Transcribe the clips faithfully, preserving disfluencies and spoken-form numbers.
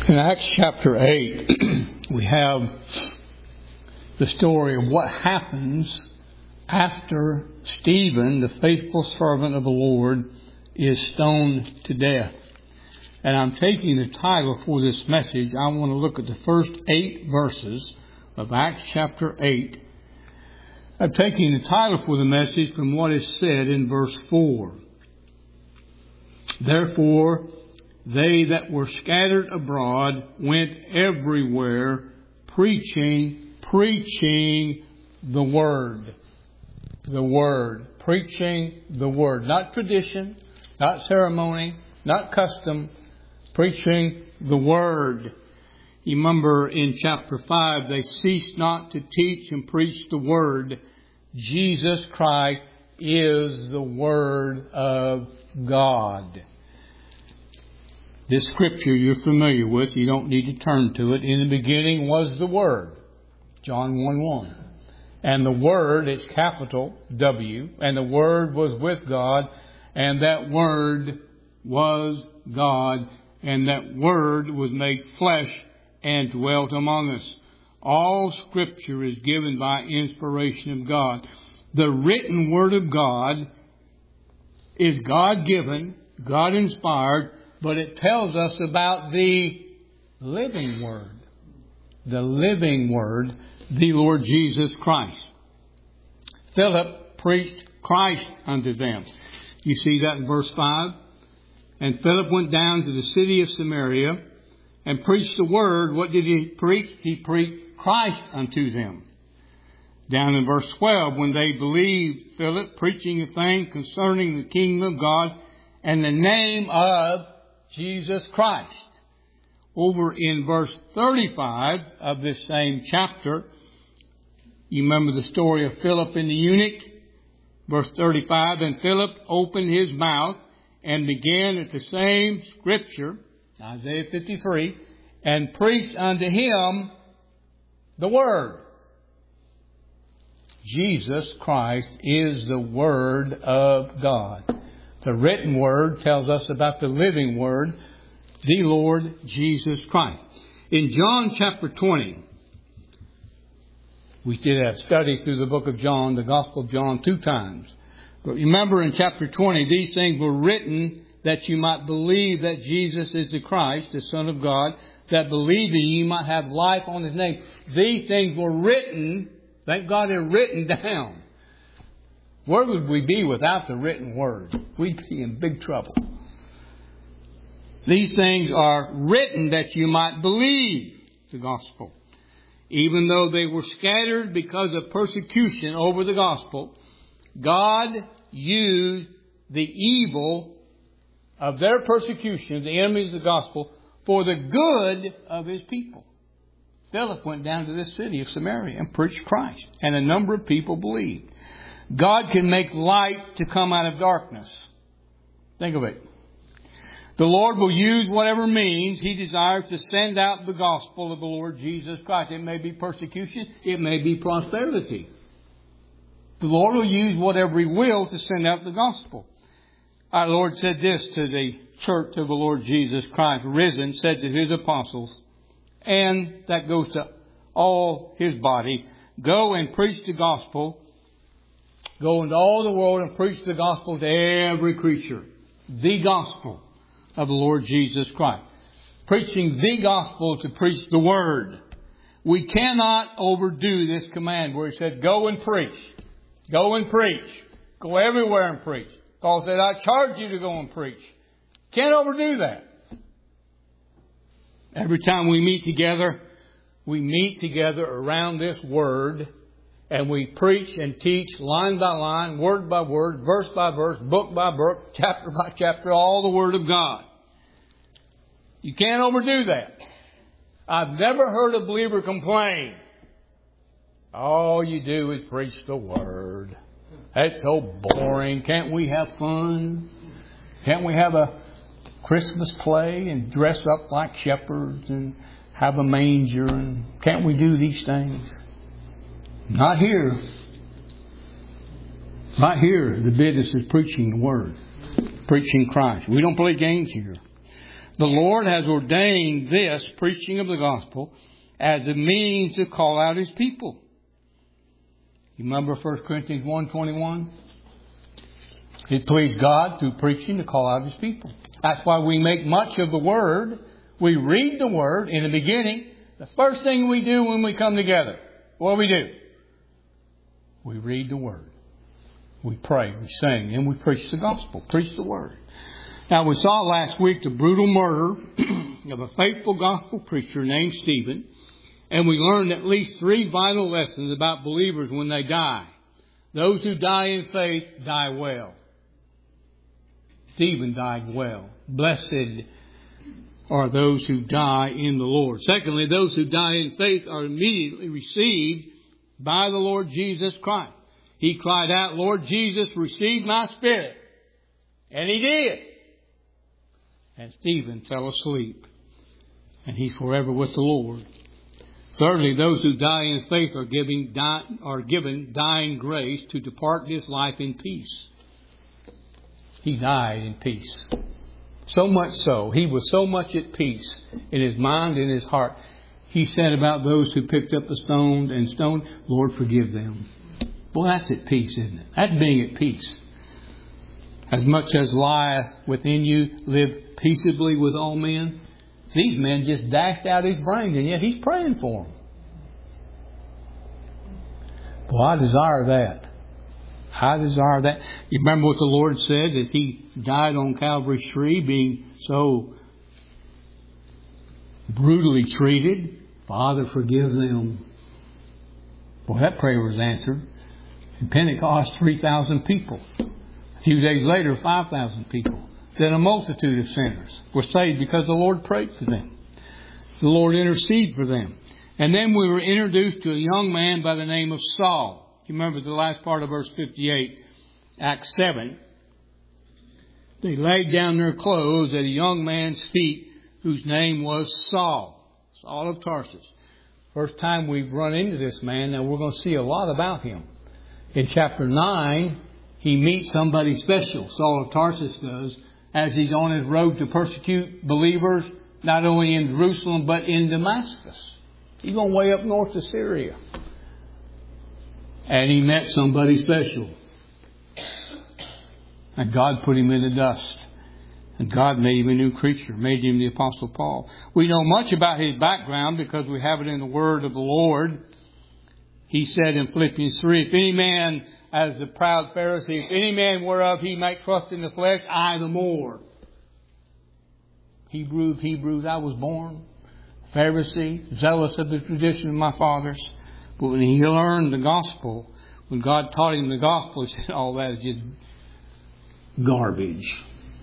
In Acts chapter eight, we have the story of what happens after Stephen, the faithful servant of the Lord, is stoned to death. And I'm taking the title for this message. I want to look at the first eight verses of Acts chapter eight. I'm taking the title for the message from what is said in verse four. Therefore, they that were scattered abroad went everywhere preaching, preaching the Word. The Word. Preaching the Word. Not tradition, not ceremony, not custom. Preaching the Word. You remember in chapter five, they ceased not to teach and preach the Word. Jesus Christ is the Word of God. This scripture you're familiar with. You don't need to turn to it. In the beginning was the Word. John one one. And the Word, it's capital W. And the Word was with God. And that Word was God. And that Word was made flesh and dwelt among us. All Scripture is given by inspiration of God. The written Word of God is God-given, God-inspired, but it tells us about the living Word. The living Word, the Lord Jesus Christ. Philip preached Christ unto them. You see that in verse five? And Philip went down to the city of Samaria and preached the Word. What did he preach? He preached Christ unto them. Down in verse twelve, when they believed Philip, preaching a thing concerning the kingdom of God and the name of Jesus Christ. Over in verse thirty-five of this same chapter, you remember the story of Philip and the eunuch? Verse thirty-five, and Philip opened his mouth and began at the same scripture, Isaiah fifty-three, and preached unto him the Word. Jesus Christ is the Word of God. The written Word tells us about the living Word, the Lord Jesus Christ. In John chapter twenty, we did a study through the book of John, the Gospel of John, two times. But remember in chapter twenty, these things were written that you might believe that Jesus is the Christ, the Son of God, that believing you might have life on His name. These things were written, thank God they're written down. Where would we be without the written Word? We'd be in big trouble. These things are written that you might believe the gospel. Even though they were scattered because of persecution over the gospel, God used the evil of their persecution, the enemies of the gospel, for the good of His people. Philip went down to this city of Samaria and preached Christ, and a number of people believed. God can make light to come out of darkness. Think of it. The Lord will use whatever means He desires to send out the gospel of the Lord Jesus Christ. It may be persecution. It may be prosperity. The Lord will use whatever He will to send out the gospel. Our Lord said this to the church of the Lord Jesus Christ, risen, said to His apostles, and that goes to all His body, go and preach the gospel. Go into all the world and preach the gospel to every creature. The gospel of the Lord Jesus Christ. Preaching the gospel to preach the Word. We cannot overdo this command where He said, go and preach. Go and preach. Go everywhere and preach. Paul said, I charge you to go and preach. Can't overdo that. Every time we meet together, we meet together around this Word. And we preach and teach line by line, word by word, verse by verse, book by book, chapter by chapter, all the Word of God. You can't overdo that. I've never heard a believer complain. All you do is preach the Word. That's so boring. Can't we have fun? Can't we have a Christmas play and dress up like shepherds and have a manger? And can't we do these things? Not here. Not here. The business is preaching the Word. Preaching Christ. We don't play games here. The Lord has ordained this preaching of the gospel as a means to call out His people. You remember First Corinthians one twenty-one? It pleased God through preaching to call out His people. That's why we make much of the Word. We read the Word in the beginning. The first thing we do when we come together, what do we do? We read the Word. We pray, we sing, and we preach the gospel. Preach the Word. Now, we saw last week the brutal murder of a faithful gospel preacher named Stephen. And we learned at least three vital lessons about believers when they die. Those who die in faith die well. Stephen died well. Blessed are those who die in the Lord. Secondly, those who die in faith are immediately received by the Lord Jesus Christ. He cried out, Lord Jesus, receive my spirit. And He did. And Stephen fell asleep. And he's forever with the Lord. Thirdly, those who die in faith are, giving, die, are given dying grace to depart this life in peace. He died in peace. So much so, he was so much at peace in his mind and his heart. He said about those who picked up the stone and stoned, Lord, forgive them. Well, that's at peace, isn't it? That's being at peace. As much as lieth within you, live peaceably with all men. These men just dashed out his brains, and yet he's praying for them. Well, I desire that. I desire that. You remember what the Lord said as He died on Calvary's tree, being so brutally treated? Father, forgive them. Well, that prayer was answered. In Pentecost, three thousand people. A few days later, five thousand people. Then a multitude of sinners were saved because the Lord prayed for them. The Lord interceded for them. And then we were introduced to a young man by the name of Saul. You remember the last part of verse fifty-eight, Acts seven. They laid down their clothes at a young man's feet whose name was Saul. Saul of Tarsus. First time we've run into this man. Now we're going to see a lot about him. In chapter nine, he meets somebody special. Saul of Tarsus does. As he's on his road to persecute believers, not only in Jerusalem, but in Damascus. He's going way up north to Syria. And he met somebody special. And God put him in the dust. And God made him a new creature, made him the Apostle Paul. We know much about his background because we have it in the Word of the Lord. He said in Philippians three, if any man, as the proud Pharisee, if any man whereof he might trust in the flesh, I the more. Hebrew of Hebrews, I was born Pharisee, zealous of the tradition of my fathers. But when he learned the gospel, when God taught him the gospel, he said, all that is just garbage.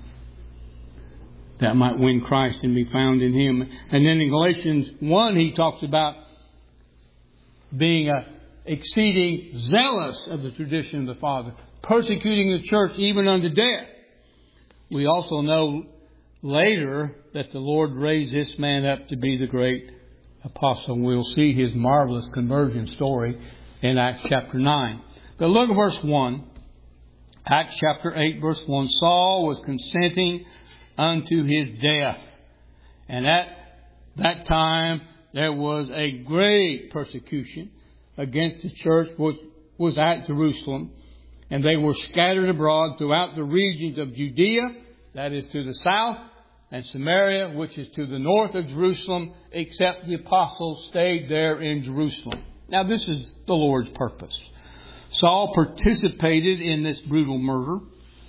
That might win Christ and be found in Him. And then in Galatians one, he talks about being a exceeding zealous of the tradition of the Father, persecuting the church even unto death. We also know later that the Lord raised this man up to be the great apostle. We'll see his marvelous conversion story in Acts chapter nine. But look at verse one. Acts chapter eight, verse one. Saul was consenting unto his death. And at that time there was a great persecution against the church which was at Jerusalem. And they were scattered abroad throughout the regions of Judea, that is to the south, and Samaria, which is to the north of Jerusalem, except the apostles stayed there in Jerusalem. Now this is the Lord's purpose. Saul participated in this brutal murder,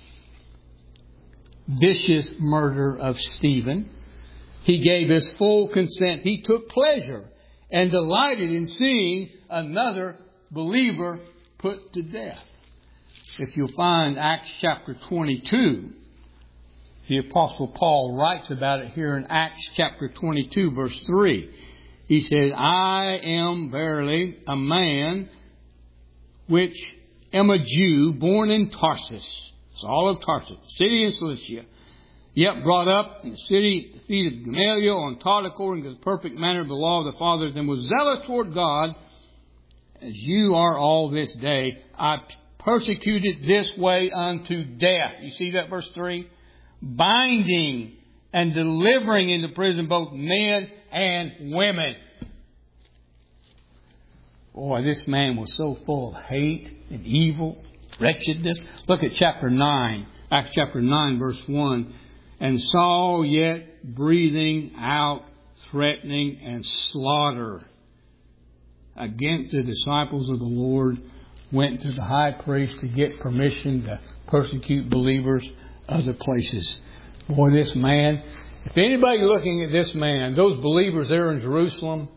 vicious murder of Stephen. He gave his full consent. He took pleasure and delighted in seeing another believer put to death. If you'll find Acts chapter twenty-two, the Apostle Paul writes about it here in Acts chapter twenty-two, verse three. He says, I am verily a man which am a Jew, born in Tarsus, Saul of Tarsus, city in Cilicia, yet brought up in the city, the feet of Gamaliel, and taught according to the perfect manner of the law of the fathers, and was zealous toward God, as you are all this day. I persecuted this way unto death. You see that verse three? Binding and delivering into prison both men and women. Boy, this man was so full of hate and evil, wretchedness. Look at chapter nine, Acts chapter nine, verse one. And Saul, yet breathing out threatening and slaughter against the disciples of the Lord, went to the high priest to get permission to persecute believers other places. Boy, this man, if anybody looking at this man, those believers there in Jerusalem,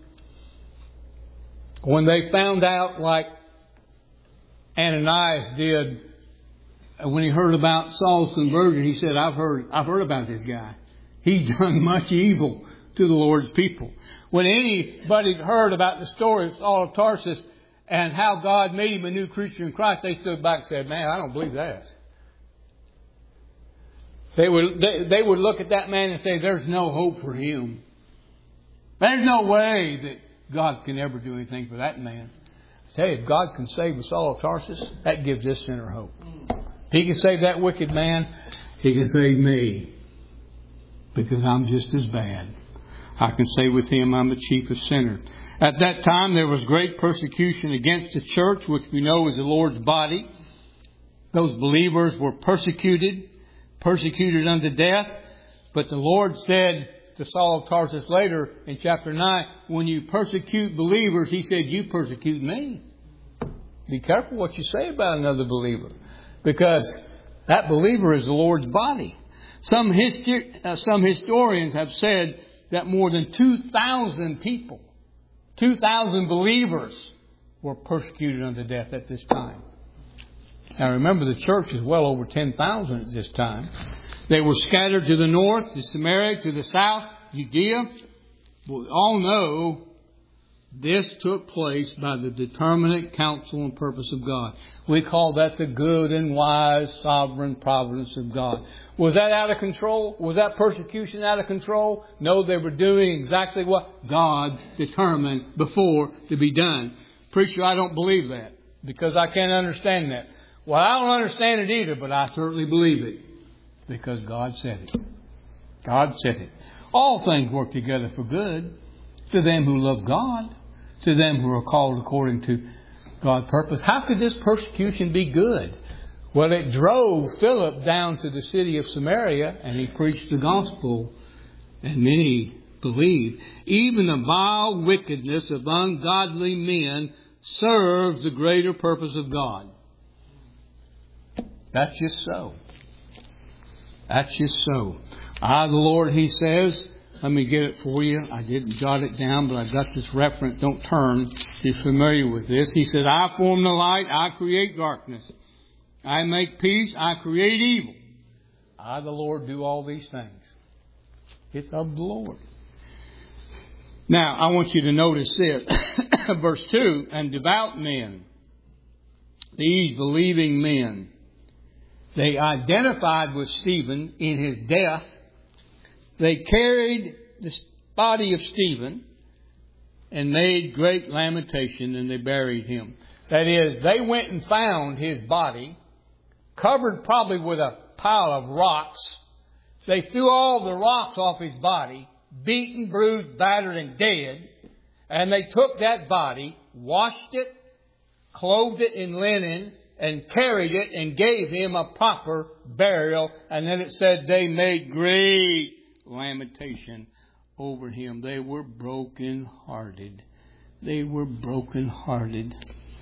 when they found out, like Ananias did, when he heard about Saul's conversion, he said, I've heard, I've heard about this guy. He's done much evil to the Lord's people. When anybody heard about the story of Saul of Tarsus and how God made him a new creature in Christ, they stood back and said, man, I don't believe that. They would, they, they would look at that man and say, there's no hope for him. There's no way that God can ever do anything for that man. I tell you, if God can save Saul of Tarsus, that gives this sinner hope. If He can save that wicked man, He can save me. Because I'm just as bad. I can say with Him, I'm the chiefest sinner. At that time, there was great persecution against the church, which we know is the Lord's body. Those believers were persecuted, persecuted unto death. But the Lord said to Saul of Tarsus later in chapter nine, when you persecute believers, He said, you persecute me. Be careful what you say about another believer. Because that believer is the Lord's body. Some, histor- uh, some historians have said that more than two thousand people, two thousand believers were persecuted unto death at this time. Now remember, the church is well over ten thousand at this time. They were scattered to the north, to Samaria, to the south, Judea. We all know this took place by the determinate counsel and purpose of God. We call that the good and wise sovereign providence of God. Was that out of control? Was that persecution out of control? No, they were doing exactly what God determined before to be done. Preacher, I don't believe that because I can't understand that. Well, I don't understand it either, but I certainly believe it because God said it. God said it. All things work together for good to them who love God, to them who are called according to God's purpose. How could this persecution be good? Well, it drove Philip down to the city of Samaria and he preached the gospel and many believed. Even the vile wickedness of ungodly men serves the greater purpose of God. That's just so. That's just so. I, the Lord, He says, let me get it for you. I didn't jot it down, but I got this reference. Don't turn. You're familiar with this. He said, I form the light. I create darkness. I make peace. I create evil. I, the Lord, do all these things. It's of the Lord. Now, I want you to notice this. Verse two, and devout men, these believing men, they identified with Stephen in his death. They carried the body of Stephen and made great lamentation, and they buried him. That is, they went and found his body, covered probably with a pile of rocks. They threw all the rocks off his body, beaten, bruised, battered, and dead. And they took that body, washed it, clothed it in linen, and carried it and gave him a proper burial. And then it said they made great lamentation over him. They were broken-hearted. They were broken-hearted.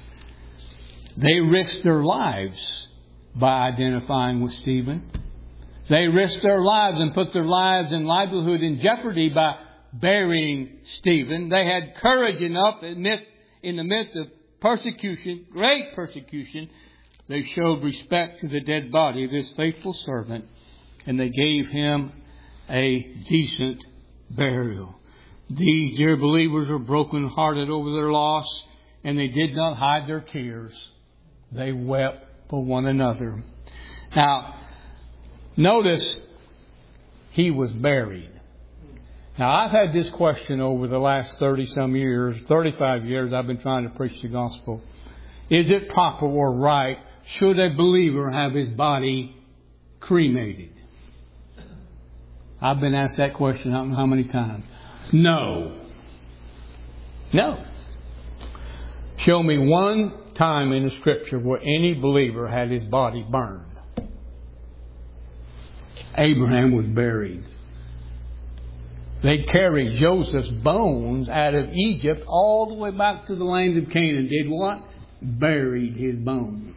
They risked their lives by identifying with Stephen. They risked their lives and put their lives and livelihood in jeopardy by burying Stephen. They had courage enough in the midst of persecution, great persecution. They showed respect to the dead body of this faithful servant, and they gave him a decent burial. These dear believers are broken-hearted over their loss, and they did not hide their tears. They wept for one another. Now, notice he was buried. Now, I've had this question over the last thirty-some years, thirty-five years I've been trying to preach the gospel. Is it proper or right, should a believer have his body cremated? I've been asked that question I don't know how many times. No. No. Show me one time in the Scripture where any believer had his body burned. Abraham was buried. They carried Joseph's bones out of Egypt all the way back to the land of Canaan. Did what? Buried his bones.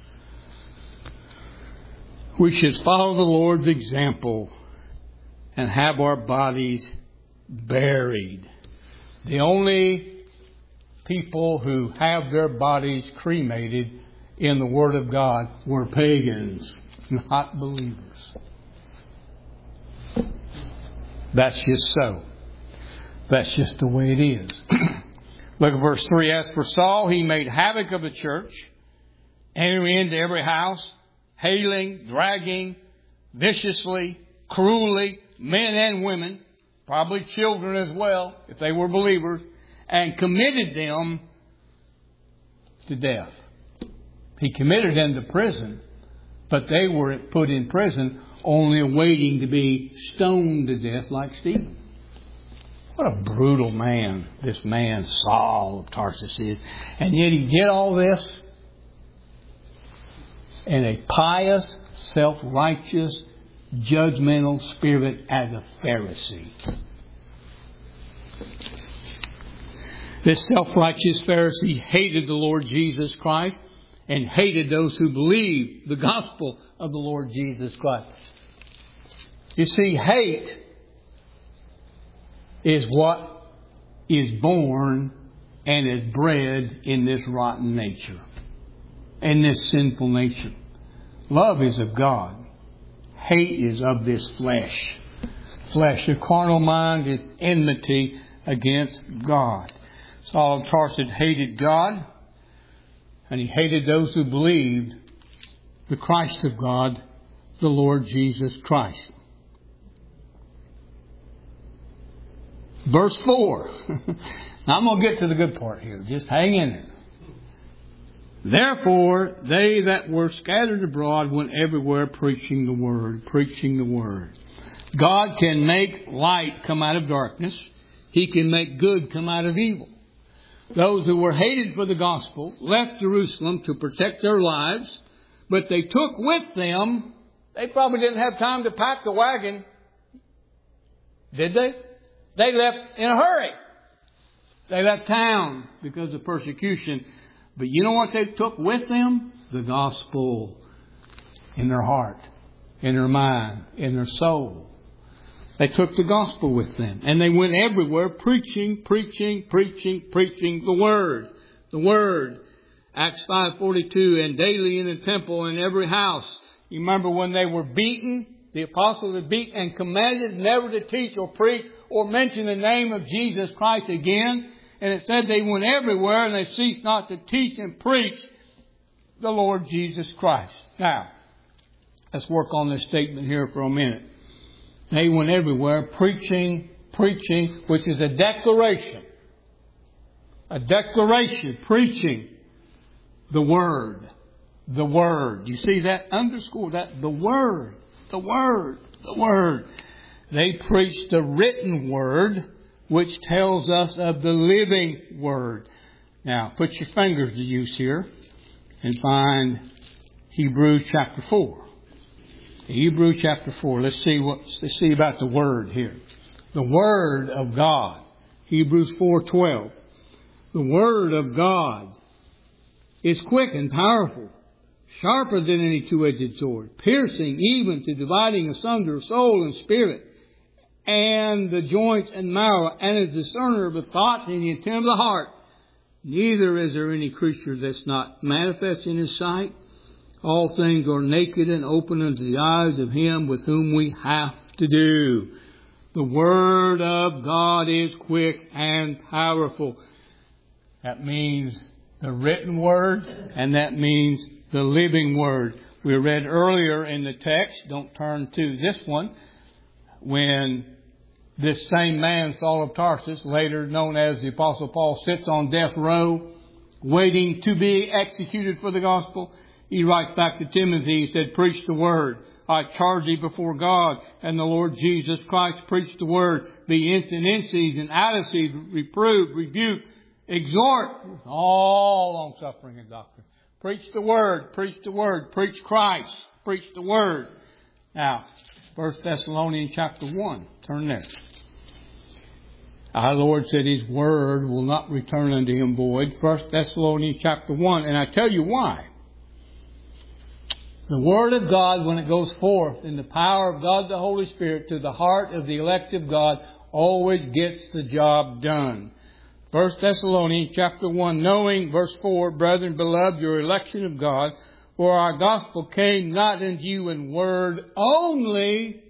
We should follow the Lord's example and have our bodies buried. The only people who have their bodies cremated in the Word of God were pagans, not believers. That's just so. That's just the way it is. Look at verse three. As for Saul, he made havoc of the church, entering into every house, hailing, dragging, viciously, cruelly, men and women, probably children as well, if they were believers, and committed them to death. He committed them to prison, but they were put in prison only awaiting to be stoned to death like Stephen. What a brutal man this man Saul of Tarsus is. And yet he did all this in a pious, self-righteous, judgmental spirit as a Pharisee. This self-righteous Pharisee hated the Lord Jesus Christ and hated those who believed the gospel of the Lord Jesus Christ. You see, hate is what is born and is bred in this rotten nature, in this sinful nature. Love is of God. Hate is of this flesh. Flesh, the carnal mind is enmity against God. Saul of Tarsus hated God, and he hated those who believed the Christ of God, the Lord Jesus Christ. Verse four. Now I'm going to get to the good part here. Just hang in there. Therefore, they that were scattered abroad went everywhere preaching the word, preaching the word. God can make light come out of darkness. He can make good come out of evil. Those who were hated for the gospel left Jerusalem to protect their lives, but they took with them, they probably didn't have time to pack the wagon. Did they? They left in a hurry. They left town because of persecution. But you know what they took with them? The gospel in their heart, in their mind, in their soul. They took the gospel with them. And they went everywhere preaching, preaching, preaching, preaching the word. The word. Acts five forty-two, and daily in the temple and every house. You remember when they were beaten? The apostles were beaten and commanded never to teach or preach or mention the name of Jesus Christ again. And it said they went everywhere and they ceased not to teach and preach the Lord Jesus Christ. Now, let's work on this statement here for a minute. They went everywhere preaching, preaching, which is a declaration. A declaration, preaching the Word. The Word. You see that? Underscore that. The Word. The Word. The Word. They preached the written Word, which tells us of the living Word. Now, put your fingers to use here and find Hebrews chapter four. Hebrews chapter four. Let's see what let's see about the Word here. The Word of God. Hebrews four twelve. The Word of God is quick and powerful, sharper than any two-edged sword, piercing even to dividing asunder soul and spirit, and the joints and marrow, and is discerner of the thoughts and the intent of the heart. Neither is there any creature that's not manifest in His sight. All things are naked and open unto the eyes of Him with whom we have to do. The Word of God is quick and powerful. That means the written Word, and that means the living Word. We read earlier in the text, don't turn to this one, when this same man, Saul of Tarsus, later known as the Apostle Paul, sits on death row, waiting to be executed for the gospel. He writes back to Timothy, he said, preach the word. I charge thee before God and the Lord Jesus Christ, preach the word, be instant in season, out of season, reprove, rebuke, exhort with all long suffering and doctrine. Preach the word, preach the word, preach Christ, preach the word. Now, First Thessalonians chapter one, turn there. Our Lord said His word will not return unto Him void. First Thessalonians chapter one, and I tell you why. The Word of God, when it goes forth in the power of God the Holy Spirit to the heart of the elect of God, always gets the job done. First Thessalonians chapter one, knowing, verse four, brethren, beloved, your election of God, for our gospel came not unto you in word only,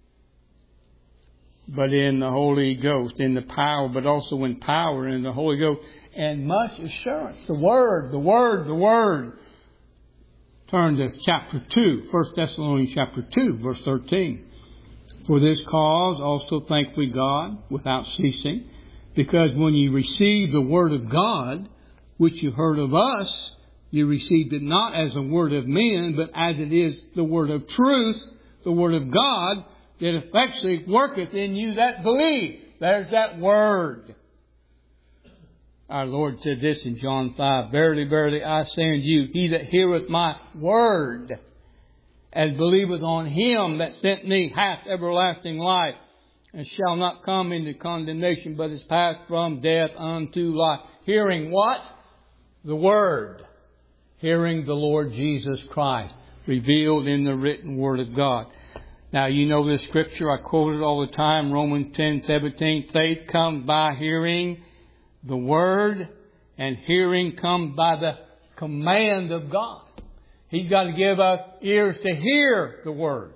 but in the Holy Ghost, in the power, but also in power in the Holy Ghost, and much assurance. The Word, the Word, the Word. Turn to chapter two, First Thessalonians chapter two, verse thirteen. For this cause also thank we God without ceasing, because when you received the word of God, which you heard of us, you received it not as a word of men, but as it is the word of truth, the word of God, that effectually worketh in you that believe. There's that word. Our Lord said this in John five, verily, verily, I say unto you, he that heareth my word, and believeth on Him that sent me, hath everlasting life, and shall not come into condemnation, but is passed from death unto life. Hearing what? The Word. Hearing the Lord Jesus Christ, revealed in the written Word of God. Now, you know this scripture, I quote it all the time, Romans ten seventeen, faith comes by hearing the Word, and hearing comes by the command of God. He's got to give us ears to hear the Word.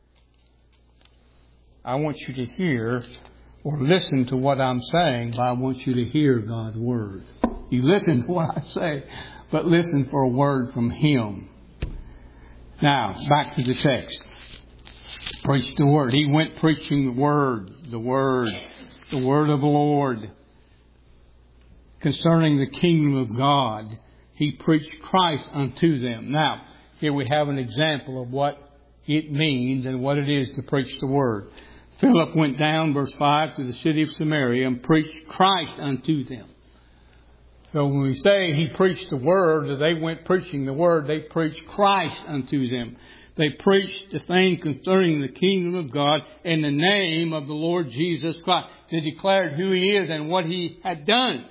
I want you to hear or listen to what I'm saying, but I want you to hear God's Word. You listen to what I say, but listen for a word from Him. Now, back to the text. Preach the Word. He went preaching the Word, the Word, the Word of the Lord. Concerning the kingdom of God, He preached Christ unto them. Now, here we have an example of what it means and what it is to preach the Word. Philip went down, verse five, to the city of Samaria and preached Christ unto them. So when we say He preached the Word, or they went preaching the Word, they preached Christ unto them. They preached the thing concerning the kingdom of God in the name of the Lord Jesus Christ. They declared who He is and what He had done.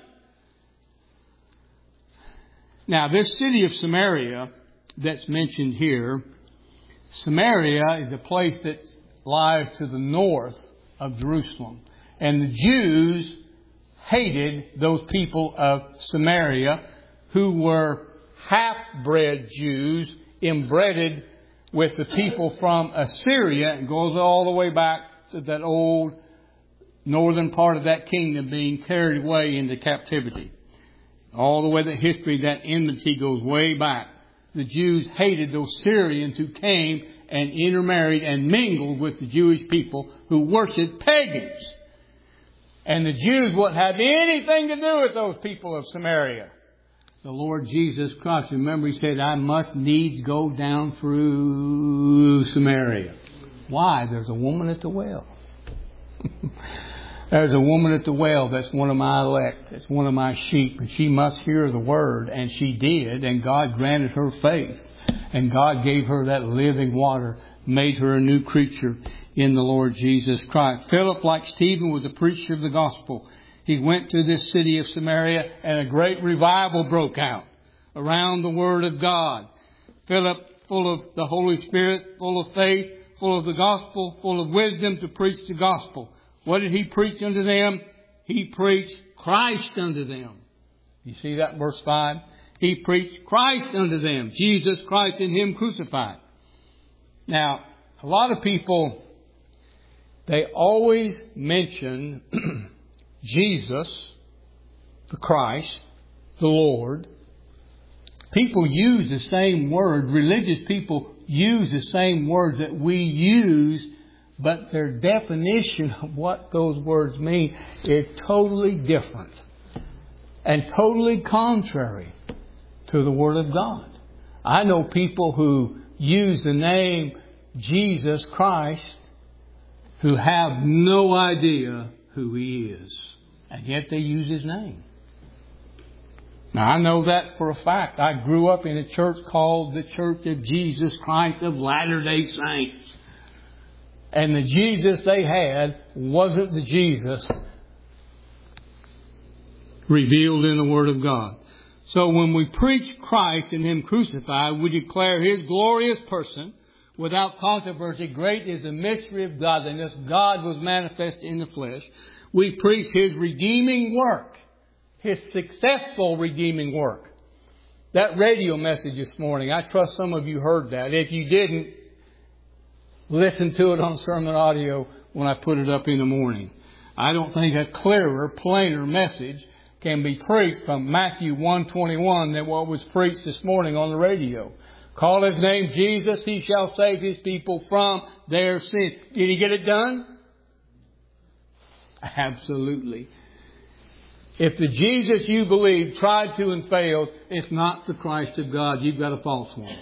Now, this city of Samaria that's mentioned here, Samaria is a place that lies to the north of Jerusalem. And the Jews hated those people of Samaria who were half-bred Jews, inbred with the people from Assyria. It goes all the way back to that old northern part of that kingdom being carried away into captivity. All the way that history, that enmity goes way back. The Jews hated those Syrians who came and intermarried and mingled with the Jewish people who worshipped pagans. And the Jews wouldn't have anything to do with those people of Samaria. The Lord Jesus Christ, remember He said, I must needs go down through Samaria. Why? There's a woman at the well. There's a woman at the well that's one of my elect. That's one of my sheep. And she must hear the word. And she did. And God granted her faith. And God gave her that living water. Made her a new creature in the Lord Jesus Christ. Philip, like Stephen, was a preacher of the gospel. He went to this city of Samaria and a great revival broke out around the Word of God. Philip, full of the Holy Spirit, full of faith, full of the gospel, full of wisdom to preach the gospel. What did he preach unto them? He preached Christ unto them. You see that verse five? He preached Christ unto them. Jesus Christ and Him crucified. Now, a lot of people, they always mention Jesus, the Christ, the Lord. People use the same word. Religious people use the same words that we use, but their definition of what those words mean is totally different and totally contrary to the Word of God. I know people who use the name Jesus Christ who have no idea who He is. And yet they use His name. Now I know that for a fact. I grew up in a church called the Church of Jesus Christ of Latter-day Saints. And the Jesus they had wasn't the Jesus revealed in the Word of God. So when we preach Christ and Him crucified, we declare His glorious person without controversy. Great is the mystery of godliness. God was manifest in the flesh. We preach His redeeming work, His successful redeeming work. That radio message this morning, I trust some of you heard that. If you didn't, listen to it on sermon audio when I put it up in the morning. I don't think a clearer, plainer message can be preached from Matthew one twenty-one than what was preached this morning on the radio. Call His name Jesus, He shall save His people from their sins. Did He get it done? Absolutely. If the Jesus you believe tried to and failed, it's not the Christ of God. You've got a false one.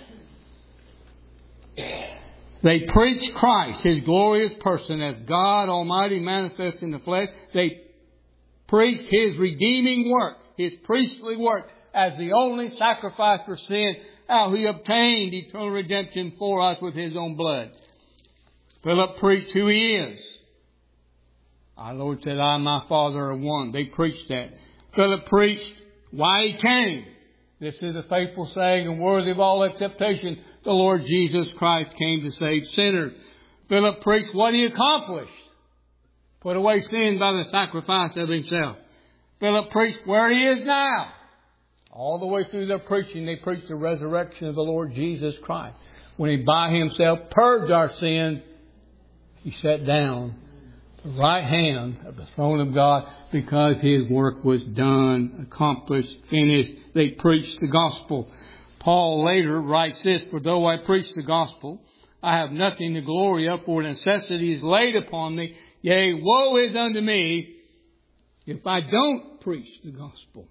They preach Christ, His glorious person, as God Almighty manifest in the flesh. They preach His redeeming work, His priestly work, as the only sacrifice for sin, how He obtained eternal redemption for us with His own blood. Philip preached who He is. Our Lord said, I and my Father are one. They preached that. Philip preached why He came. This is a faithful saying and worthy of all acceptation. The Lord Jesus Christ came to save sinners. Philip preached what He accomplished. Put away sin by the sacrifice of Himself. Philip preached where He is now. All the way through their preaching, they preached the resurrection of the Lord Jesus Christ. When He by Himself purged our sins, He sat down at the right hand of the throne of God because His work was done, accomplished, finished. They preached the gospel. Paul later writes this, for though I preach the gospel, I have nothing to glory of, for necessity is laid upon me. Yea, woe is unto me if I don't preach the gospel.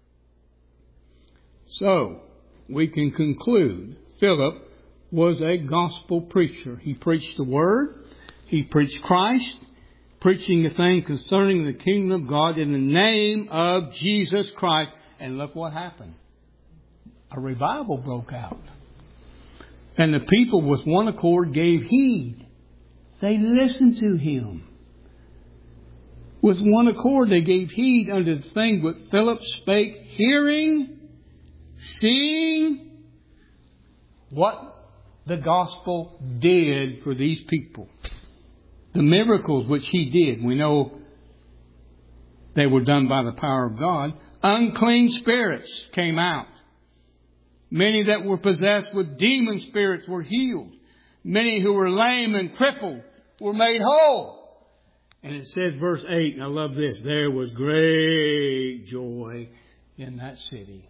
So, we can conclude Philip was a gospel preacher. He preached the Word. He preached Christ, preaching the thing concerning the kingdom of God in the name of Jesus Christ. And look what happened. A revival broke out. And the people with one accord gave heed. They listened to Him. With one accord they gave heed unto the thing which Philip spake, hearing, seeing what the gospel did for these people. The miracles which He did, we know they were done by the power of God. Unclean spirits came out. Many that were possessed with demon spirits were healed. Many who were lame and crippled were made whole. And it says, verse eight, and I love this, there was great joy in that city.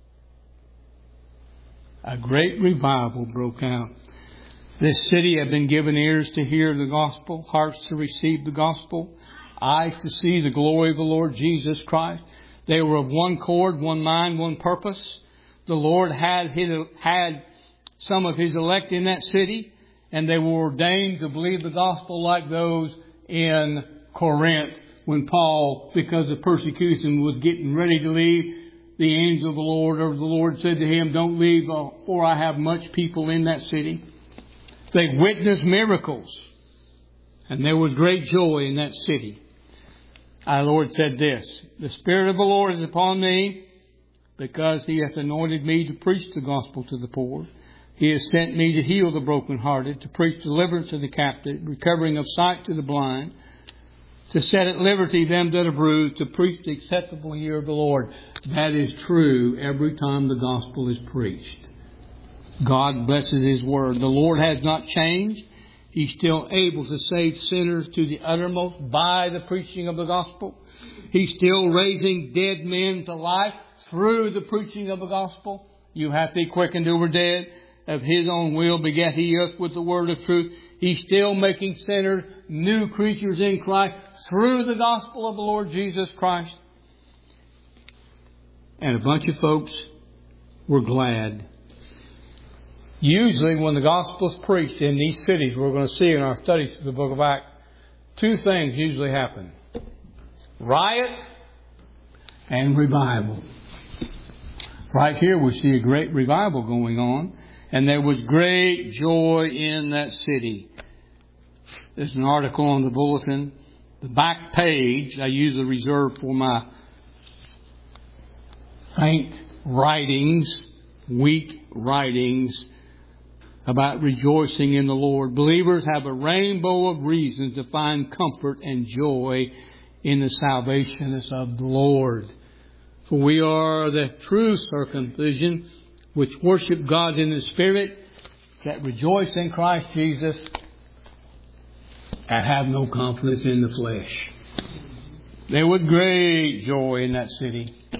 A great revival broke out. This city had been given ears to hear the gospel, hearts to receive the gospel, eyes to see the glory of the Lord Jesus Christ. They were of one accord, one mind, one purpose. The Lord had his, had some of His elect in that city, and they were ordained to believe the gospel like those in Corinth when Paul, because of persecution, was getting ready to leave. The angel of the Lord, or the Lord said to him, don't leave, for I have much people in that city. They witnessed miracles, and there was great joy in that city. Our Lord said this, the Spirit of the Lord is upon me, because He hath anointed me to preach the gospel to the poor. He has sent me to heal the brokenhearted, to preach deliverance to the captive, recovering of sight to the blind, to set at liberty them that are bruised, to preach the acceptable year of the Lord. That is true every time the gospel is preached. God blesses His word. The Lord has not changed. He's still able to save sinners to the uttermost by the preaching of the gospel. He's still raising dead men to life through the preaching of the gospel. You hath He quickened who were dead. Of His own will begat He us with the word of truth. He's still making sinners new creatures in Christ through the gospel of the Lord Jesus Christ. And a bunch of folks were glad. Usually when the gospel is preached in these cities, we're going to see in our studies of the book of Acts, two things usually happen. Riot and revival. Right here we see a great revival going on. And there was great joy in that city. There's an article on the bulletin. The back page, I usually reserve for my faint writings, weak writings about rejoicing in the Lord. Believers have a rainbow of reasons to find comfort and joy in the salvation of the Lord. For we are the true circumcision, which worship God in the Spirit, that rejoice in Christ Jesus, and have no confidence in the flesh. There was great joy in that city.